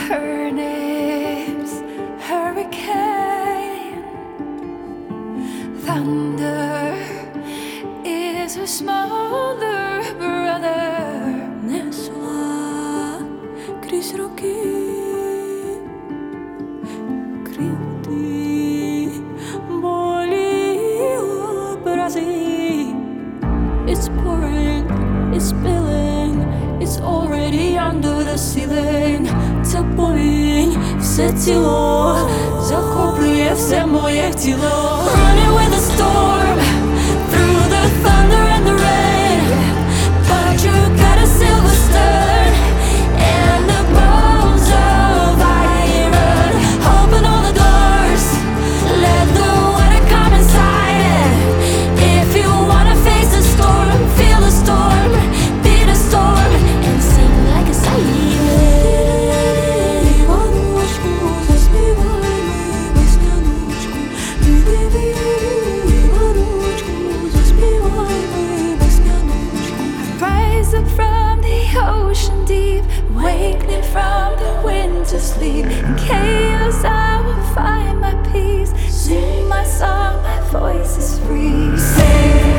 Her name's Hurricane. Thunder is her smaller brother. Nesla крізь роки, кривди, болі, образи. It's pouring, it's spilling, it's already under the ceiling. Топорінь, все тіло захоплює все моє тіло. Running with the storm, through the thunder and the rain. But you got a silver stern and the bones of iron. Open all the doors, let the water come inside. If you wanna face the storm, feel the storm, be the storm, and sing like a siren. Іваночку, заспівай ми весняночку. Іваночку, заспівай ми весняночку. Rise up from the ocean deep, awakening from the winter sleep. In chaos I will find my peace. Sing my song, my voice is free. Sing.